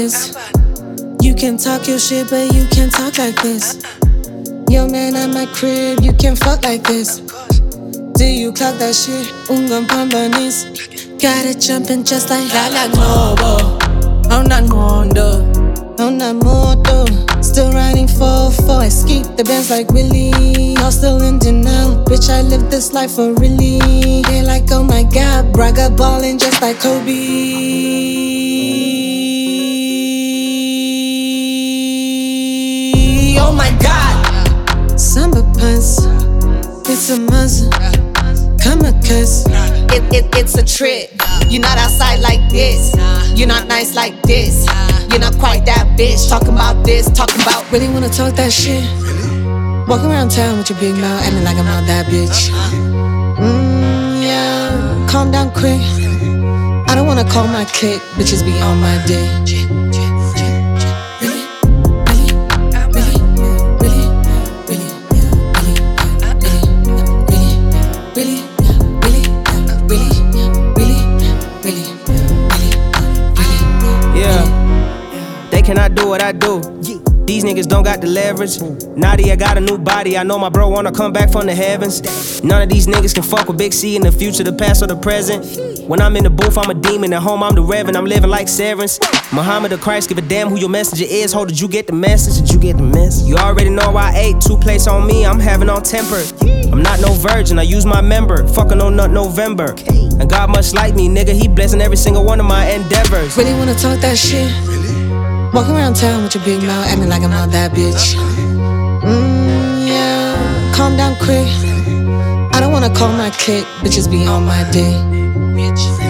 this. You can talk your shit, but you can't talk like this. Yo, man, at my crib, you can fuck like this. Do you clock that shit? Ungan pambanis. Got it jumping just like Hala Globo. I'm not mondo. I'm not moto. Still riding 4-4. I skeet the bands like Willie. Y'all still in denial. Bitch, I live this life for really. They like, oh my god, Braga ballin' just like Kobe. Oh my god. Samba puns. It's a muzzle. Kamikaze. It's a trick. You're not outside like this. You're not nice like this. You're not quite that bitch. Talking about this, talking about. Really wanna talk that shit? Walking around town with your big mouth, acting like I'm not that bitch. Yeah. Calm down quick. I don't wanna call my clique. Bitches be on my dick. Can I do what I do? These niggas don't got the leverage. Nadia got a new body. I know my bro wanna come back from the heavens. None of these niggas can fuck with Big C in the future, the past or the present. When I'm in the booth, I'm a demon. At home, I'm the reverend. I'm living like Severance. Muhammad the Christ, give a damn who your messenger is. Hold, did you get the message? Did you get the message? You already know I ate 2 plates on me. I'm having on temper. I'm not no virgin. I use my member. Fucking on nut November. And God much like me, nigga. He blessing every single one of my endeavors. Really wanna talk that shit? Walking around town with your big mouth, acting like I'm not that bitch. Yeah. Calm down quick. I don't wanna call my clique. Bitches be on my dick.